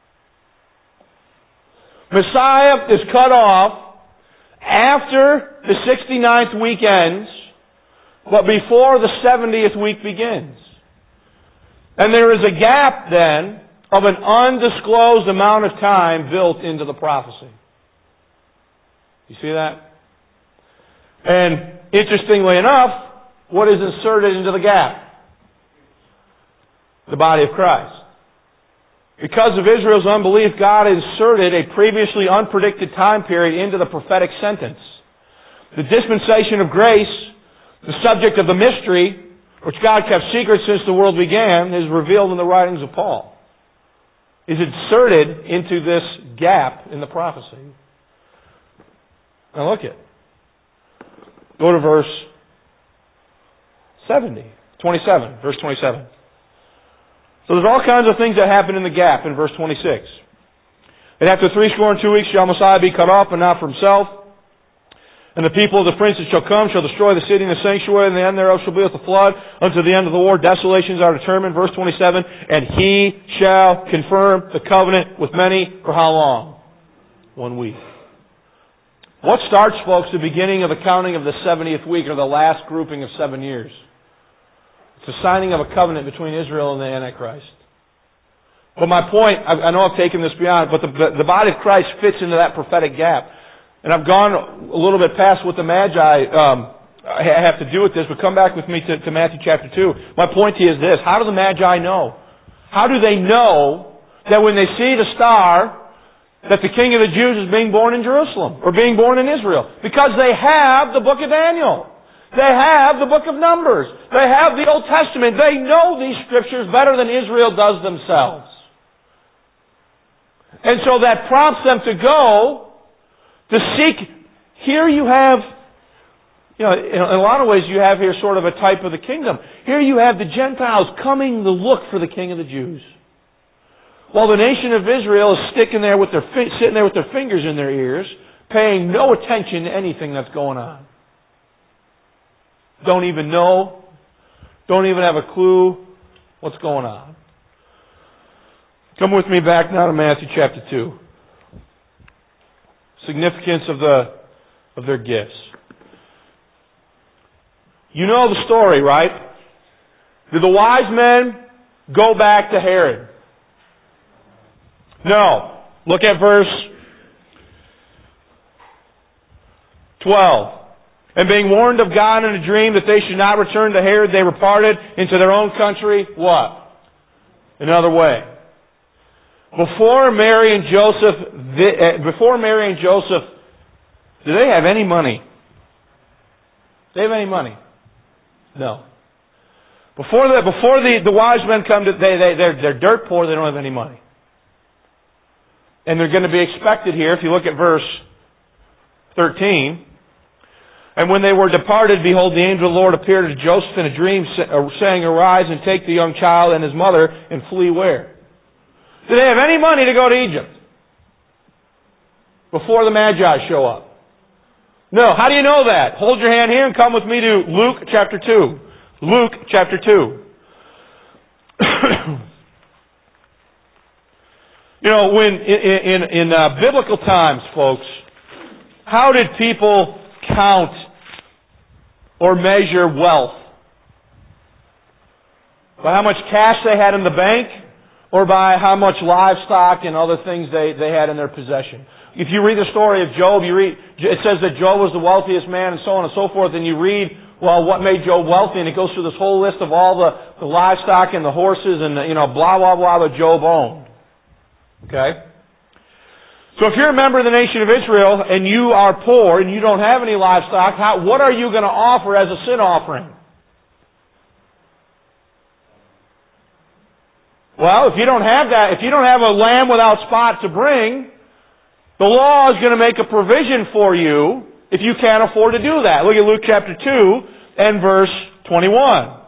[SPEAKER 1] Messiah is cut off after the sixty-ninth week ends, but before the seventieth week begins. And there is a gap then of an undisclosed amount of time built into the prophecy. You see that? And interestingly enough, what is inserted into the gap? The body of Christ. Because of Israel's unbelief, God inserted a previously unpredicted time period into the prophetic sentence. The dispensation of grace, the subject of the mystery, which God kept secret since the world began, is revealed in the writings of Paul. Is inserted into this gap in the prophecy. Now look at it. Go to verse seventy. twenty-seven. Verse twenty-seven. So there's all kinds of things that happen in the gap in verse twenty-six. And after three score and two weeks shall Messiah be cut off, and not for himself. And the people of the prince that shall come shall destroy the city and the sanctuary, and the end thereof shall be with the flood. Unto the end of the war desolations are determined. Verse twenty-seven. And he shall confirm the covenant with many for how long? One week. What starts, folks, the beginning of the counting of the seventieth week, or the last grouping of seven years? It's the signing of a covenant between Israel and the Antichrist. But my point, I know I've taken this beyond, but the, the body of Christ fits into that prophetic gap. And I've gone a little bit past what the Magi um, have to do with this, but come back with me to, to Matthew chapter two. My point to you is this. How do the Magi know? How do they know that when they see the star, that the King of the Jews is being born in Jerusalem, or being born in Israel? Because they have the book of Daniel. They have the book of Numbers. They have the Old Testament. They know these scriptures better than Israel does themselves. And so that prompts them to go to seek. Here you have, you know, in a lot of ways you have here sort of a type of the kingdom. Here you have the Gentiles coming to look for the King of the Jews. While the nation of Israel is sticking there with their, sitting there with their fingers in their ears, paying no attention to anything that's going on. Don't even know, don't even have a clue what's going on. Come with me back now to Matthew chapter two. Significance of the of their gifts. You know the story, right? Did the wise men go back to Herod? No. Look at verse twelve. And being warned of God in a dream that they should not return to Herod, they departed into their own country. What? Another way. Before Mary and Joseph, before Mary and Joseph, do they have any money? Do they have any money? No. Before the before the, the wise men come to, they they they're they're dirt poor. They don't have any money, and they're going to be expected here. If you look at verse thirteen. And when they were departed, behold, the angel of the Lord appeared to Joseph in a dream, saying, Arise and take the young child and his mother and flee where? Do they have any money to go to Egypt? Before the Magi show up? No. How do you know that? Hold your hand here and come with me to Luke chapter two. Luke chapter two. You know, when in, in, in uh, biblical times, folks, how did people count or measure wealth? By how much cash they had in the bank, or by how much livestock and other things they, they had in their possession? If you read the story of Job, you read it says that Job was the wealthiest man and so on and so forth, and you read, well, what made Job wealthy, and it goes through this whole list of all the, the livestock and the horses and, the, you know, blah, blah, blah that Job owned. Okay? So if you're a member of the nation of Israel and you are poor and you don't have any livestock, how, what are you going to offer as a sin offering? Well, if you don't have that, if you don't have a lamb without spot to bring, the law is going to make a provision for you if you can't afford to do that. Look at Luke chapter two and verse twenty-one.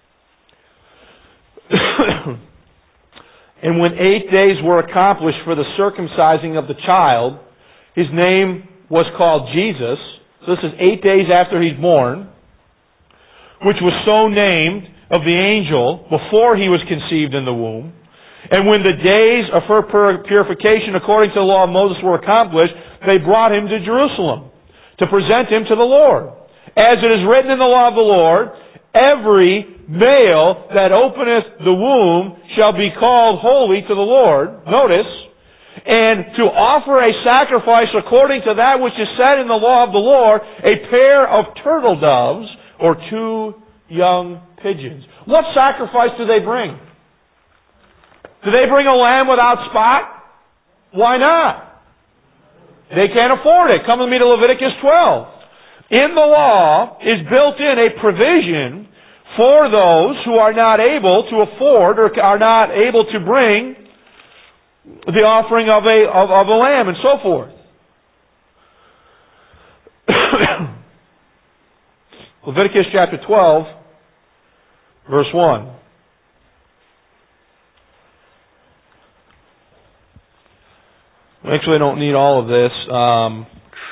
[SPEAKER 1] And when eight days were accomplished for the circumcising of the child, his name was called Jesus. So this is eight days after he's born, which was so named of the angel before he was conceived in the womb. And when the days of her purification according to the law of Moses were accomplished, they brought him to Jerusalem to present him to the Lord. As it is written in the law of the Lord, every male that openeth the womb shall be called holy to the Lord. Notice, and to offer a sacrifice according to that which is said in the law of the Lord, a pair of turtle doves or two young pigeons. What sacrifice do they bring? Do they bring a lamb without spot? Why not? They can't afford it. Come with me to Leviticus twelve. In the law is built in a provision for those who are not able to afford or are not able to bring the offering of a, of, of a lamb and so forth. Leviticus chapter twelve, verse one. Actually, I don't need all of this. Um,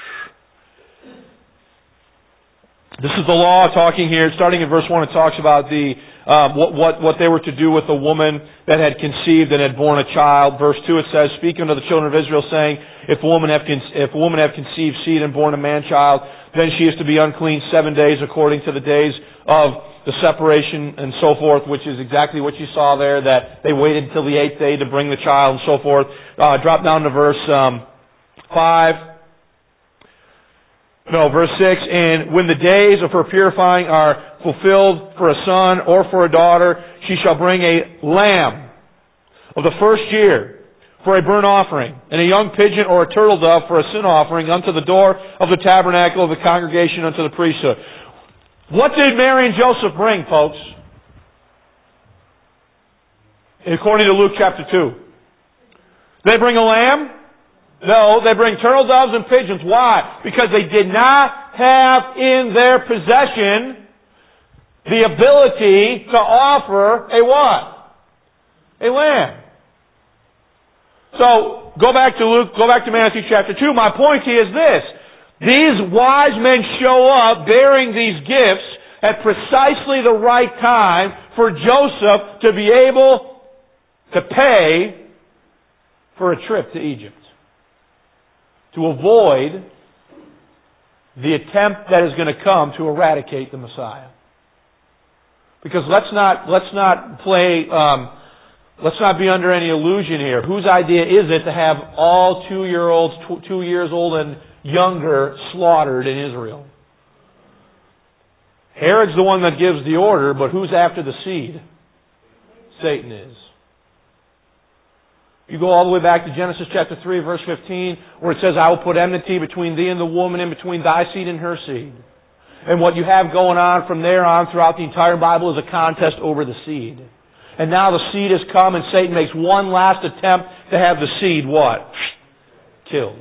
[SPEAKER 1] this is the law talking here. Starting in verse one, it talks about the um, what, what what they were to do with a woman that had conceived and had borne a child. Verse two, it says, "Speaking to the children of Israel, saying, If a woman have con- if a woman have conceived seed and borne a man child, then she is to be unclean seven days according to the days of the separation and so forth," which is exactly what you saw there, that they waited until the eighth day to bring the child and so forth. Uh, drop down to verse um, five. No, verse six. "And when the days of her purifying are fulfilled for a son or for a daughter, she shall bring a lamb of the first year for a burnt offering, and a young pigeon or a turtle dove for a sin offering unto the door of the tabernacle of the congregation unto the priesthood." What did Mary and Joseph bring, folks? According to Luke chapter two. They bring a lamb? No, they bring turtle doves and pigeons. Why? Because they did not have in their possession the ability to offer a what? A lamb. So, go back to Luke, go back to Matthew chapter two. My point to you is this. These wise men show up bearing these gifts at precisely the right time for Joseph to be able to pay for a trip to Egypt, to avoid the attempt that is going to come to eradicate the Messiah. Because let's not let's not play um, let's not be under any illusion here. Whose idea is it to have all two-year-olds, tw- two years old and younger slaughtered in Israel? Herod's the one that gives the order, but who's after the seed? Satan is. You go all the way back to Genesis chapter three, verse fifteen, where it says, "I will put enmity between thee and the woman, and between thy seed and her seed." And what you have going on from there on throughout the entire Bible is a contest over the seed. And now the seed has come, and Satan makes one last attempt to have the seed what? Killed.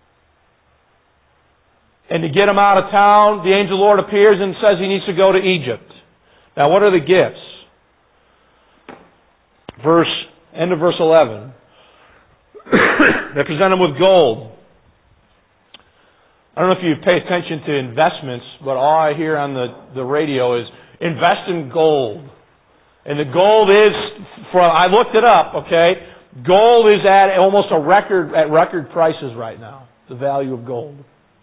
[SPEAKER 1] And to get him out of town, the angel of the Lord appears and says he needs to go to Egypt. Now what are the gifts? Verse, end of verse eleven. They present him with gold. I don't know if you pay attention to investments, but all I hear on the, the radio is, invest in gold. And the gold is, from, I looked it up, okay? Gold is at almost a record, at record prices right now, the value of gold.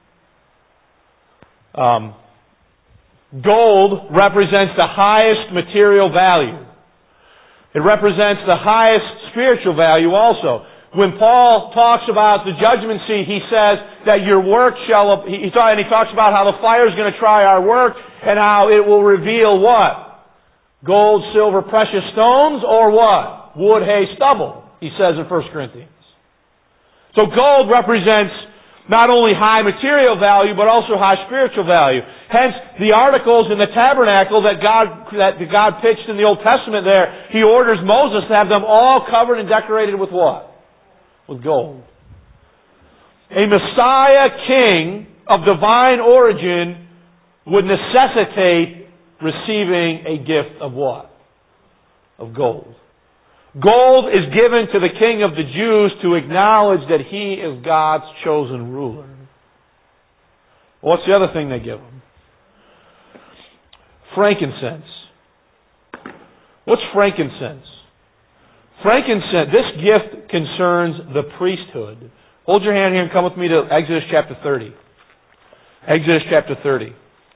[SPEAKER 1] Um, gold represents the highest material value. It represents the highest spiritual value also. When Paul talks about the judgment seat, he says that your work shall, he, and he talks about how the fire is going to try our work and how it will reveal what? Gold, silver, precious stones, or what? Wood, hay, stubble, he says in First Corinthians. So gold represents not only high material value, but also high spiritual value. Hence, the articles in the tabernacle that God, that God pitched in the Old Testament there, He orders Moses to have them all covered and decorated with what? With gold. A Messiah king of divine origin would necessitate receiving a gift of what? Of gold. Gold is given to the King of the Jews to acknowledge that He is God's chosen ruler. What's the other thing they give Him? Frankincense. What's frankincense? Frankincense, this gift concerns the priesthood. Hold your hand here and come with me to Exodus chapter thirty. Exodus chapter thirty.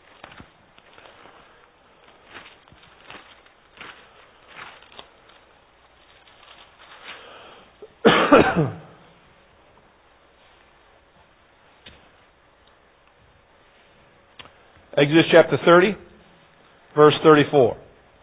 [SPEAKER 1] Exodus chapter thirty, verse thirty-four.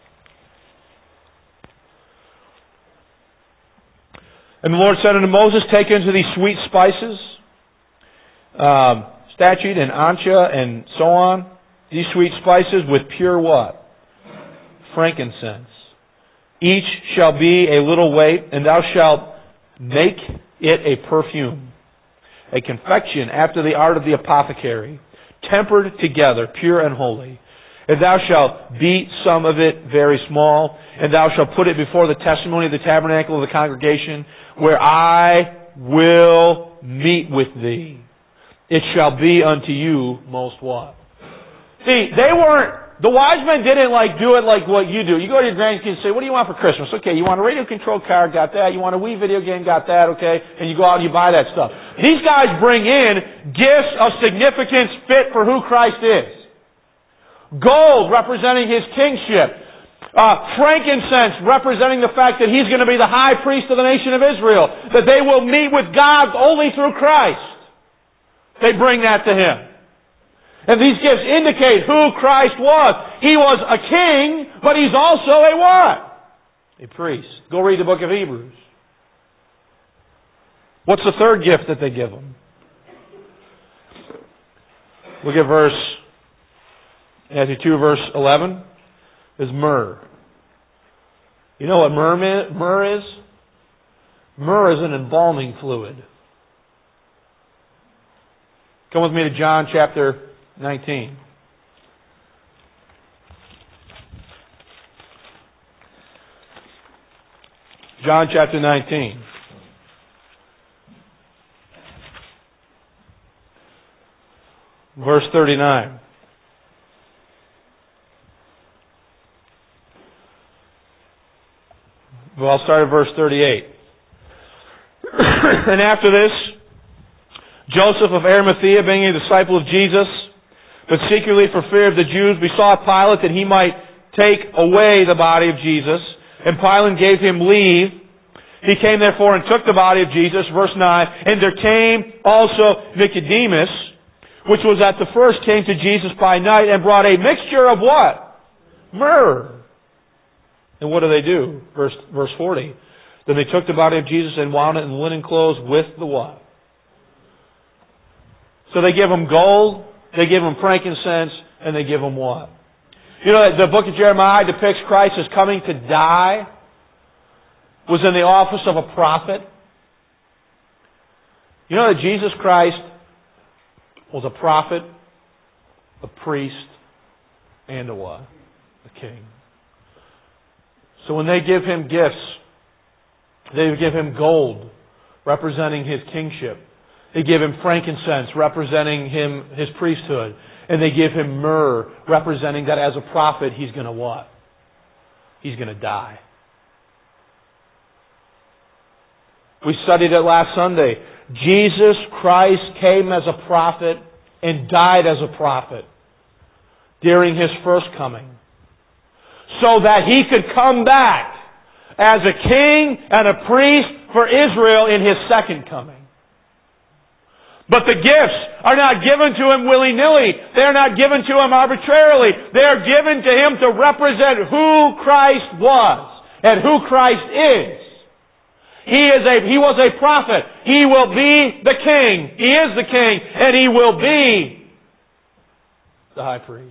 [SPEAKER 1] And the Lord said unto Moses, take unto thee sweet spices, um, stachite and ancha and so on, these sweet spices with pure what? Frankincense. Each shall be a little weight, and thou shalt make it a perfume, a confection after the art of the apothecary, tempered together, pure and holy. And thou shalt beat some of it very small, and thou shalt put it before the testimony of the tabernacle of the congregation, where I will meet with thee. It shall be unto you most what? See, they weren't, the wise men didn't like do it like what you do. You go to your grandkids and say, what do you want for Christmas? Okay, you want a radio-controlled car, got that. You want a Wii video game, got that, okay. And you go out and you buy that stuff. These guys bring in gifts of significance fit for who Christ is. Gold representing His kingship. Uh, frankincense representing the fact that He's going to be the high priest of the nation of Israel. That they will meet with God only through Christ. They bring that to Him. And these gifts indicate who Christ was. He was a king, but He's also a what? A priest. Go read the book of Hebrews. What's the third gift that they give Him? Look at verse Matthew two, verse eleven. Is myrrh. You know what myrrh, myrrh is? Myrrh is an embalming fluid. Come with me to John chapter nineteen. John chapter nineteen. Verse thirty-nine. Well, I'll start at verse thirty-eight. And after this, Joseph of Arimathea, being a disciple of Jesus, but secretly for fear of the Jews, besought Pilate that he might take away the body of Jesus. And Pilate gave him leave. He came therefore and took the body of Jesus, verse nine. And there came also Nicodemus, which was at the first came to Jesus by night, and brought a mixture of what? Myrrh. And what do they do? Verse verse forty. Then they took the body of Jesus and wound it in linen clothes with the what? So they give Him gold, they give Him frankincense, and they give Him what? You know, the book of Jeremiah depicts Christ as coming to die, was in the office of a prophet. You know that Jesus Christ was a prophet, a priest, and a what? A king. So when they give Him gifts, they give Him gold, representing His kingship. They give Him frankincense, representing Him, His priesthood. And they give Him myrrh, representing that as a prophet, He's going to what? He's going to die. We studied it last Sunday. Jesus Christ came as a prophet and died as a prophet during His first coming, so that He could come back as a king and a priest for Israel in His second coming. But the gifts are not given to Him willy-nilly. They are not given to Him arbitrarily. They are given to Him to represent who Christ was and who Christ is. He is a, He was a prophet. He will be the king. He is the king, and He will be the high priest.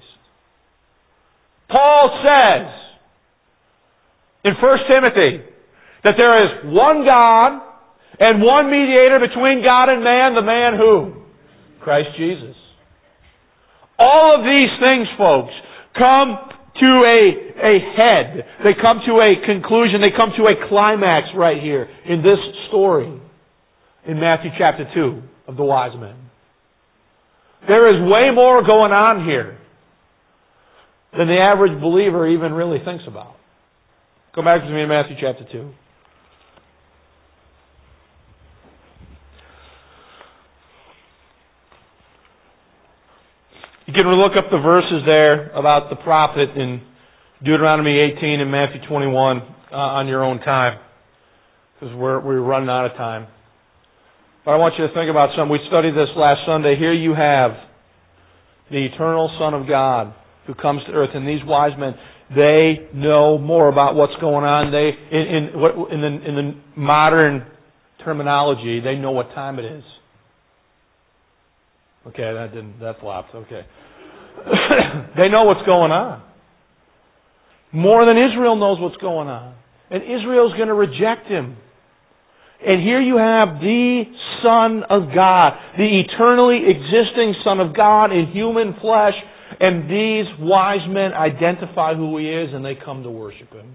[SPEAKER 1] Paul says in First Timothy that there is one God and one mediator between God and man, the man who? Christ Jesus. All of these things, folks, come to a, a head. They come to a conclusion. They come to a climax right here in this story in Matthew chapter two of the wise men. There is way more going on here than the average believer even really thinks about. Go back with me to Matthew chapter two. You can look up the verses there about the prophet in Deuteronomy eighteen and Matthew twenty-one uh, on your own time, because we're, we're running out of time. But I want you to think about something. We studied this last Sunday. Here you have the eternal Son of God who comes to earth, and these wise men, they know more about what's going on. They, in, in, in, the, in the modern terminology, they know what time it is. Okay, that didn't, that flopped. Okay. They know what's going on. More than Israel knows what's going on. And Israel's going to reject Him. And here you have the Son of God, the eternally existing Son of God in human flesh, and these wise men identify who He is and they come to worship Him.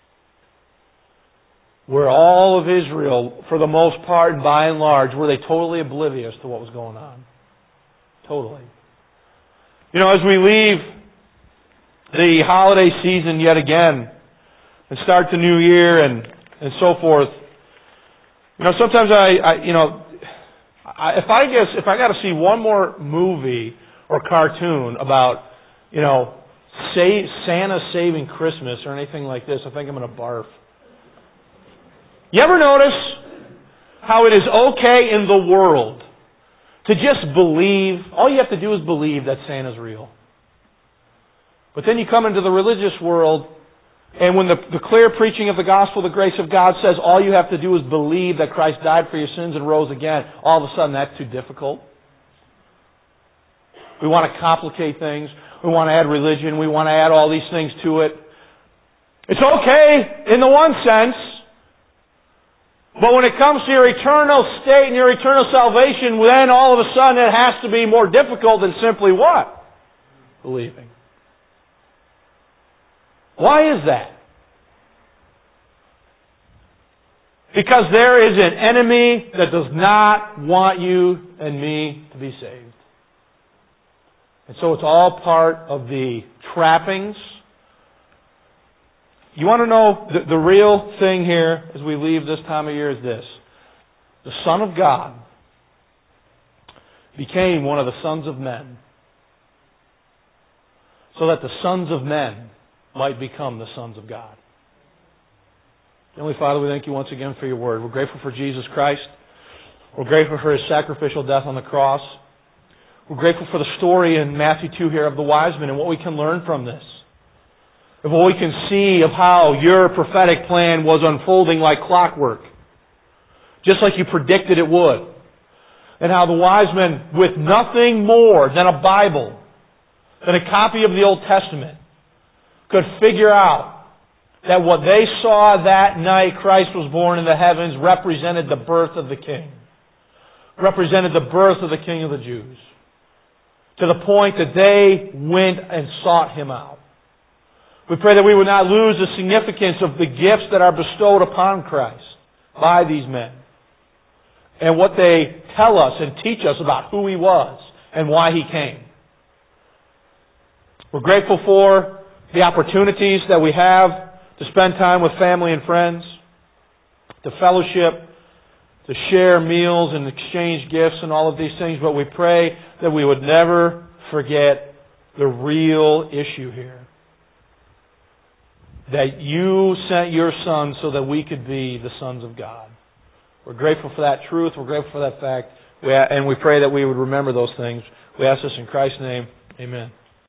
[SPEAKER 1] Where all of Israel, for the most part and by and large, were they totally oblivious to what was going on. Totally. You know, as we leave the holiday season yet again and start the new year and, and so forth, you know, sometimes I, I you know, I, if I guess, if I got to see one more movie or cartoon about, you know, say, Santa saving Christmas or anything like this, I think I'm going to barf. You ever notice how it is okay in the world to just believe? All you have to do is believe that Santa's real. But then you come into the religious world, and when the, the clear preaching of the gospel, the grace of God says all you have to do is believe that Christ died for your sins and rose again, all of a sudden that's too difficult. We want to complicate things. We want to add religion. We want to add all these things to it. It's okay in the one sense, but when it comes to your eternal state and your eternal salvation, then all of a sudden it has to be more difficult than simply what? Believing. Why is that? Because there is an enemy that does not want you and me to be saved. And so it's all part of the trappings. You want to know the, the real thing here as we leave this time of year is this. The Son of God became one of the sons of men so that the sons of men might become the sons of God. Heavenly Father, we thank You once again for Your Word. We're grateful for Jesus Christ. We're grateful for His sacrificial death on the cross. We're grateful for the story in Matthew two here of the wise men and what we can learn from this. Of what we can see of how Your prophetic plan was unfolding like clockwork. Just like You predicted it would. And how the wise men, with nothing more than a Bible, than a copy of the Old Testament, could figure out that what they saw that night Christ was born in the heavens represented the birth of the King. Represented the birth of the King of the Jews. To the point that they went and sought Him out. We pray that we would not lose the significance of the gifts that are bestowed upon Christ by these men. And what they tell us and teach us about who He was and why He came. We're grateful for the opportunities that we have to spend time with family and friends, to fellowship, to share meals and exchange gifts and all of these things, but we pray that we would never forget the real issue here. That you sent your Son so that we could be the sons of God. We're grateful for that truth. We're grateful for that fact. We, and we pray that we would remember those things. We ask this in Christ's name. Amen.